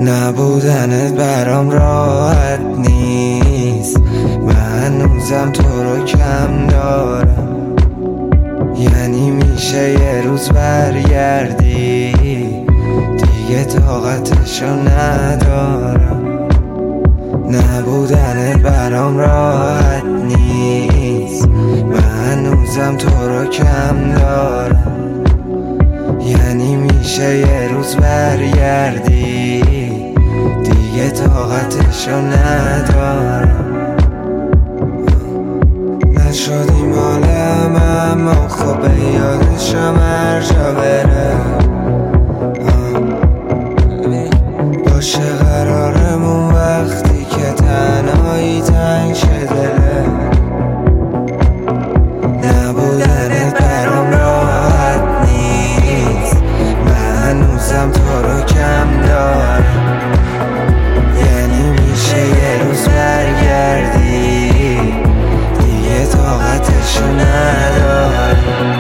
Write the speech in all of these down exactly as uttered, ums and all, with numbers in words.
نبودنت برام راحت نیست، من هنوزم تو رو کم دارم. یعنی میشه یه روز برگردی، دیگه طاقتشو ندارم. نبودنت برام راحت نیست، من هنوزم تو رو کم دارم. یعنی میشه یه روز برگردی، دیگه طاقتشو ندارم. نشدیم مال هم اما خوبه یادشم هر جا بره. باشه قرارمون وقتی که تنهایی تنگ شه دله. نبودنت برام راحت نیست، من هنوزم تو رو کم دارم. یعنی میشه یه روز برگردی، دیگه طاقتشو ندارم.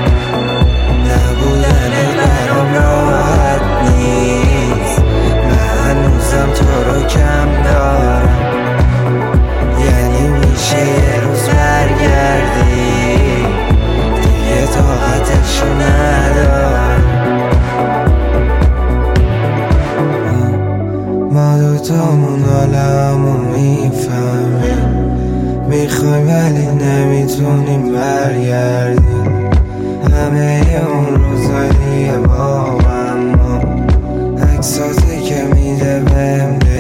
نبودنت برام راحت نیست، من هنوزم تو رو کم دارم. یعنی میشه یه روز برگردی، دیگه طاقتشو ندارم. ما دوتامون حالمون میفهمیم، میخوایم ولی نمیتونیم برگردیم. همه اون روزایی با اما عکساتی که میده بهم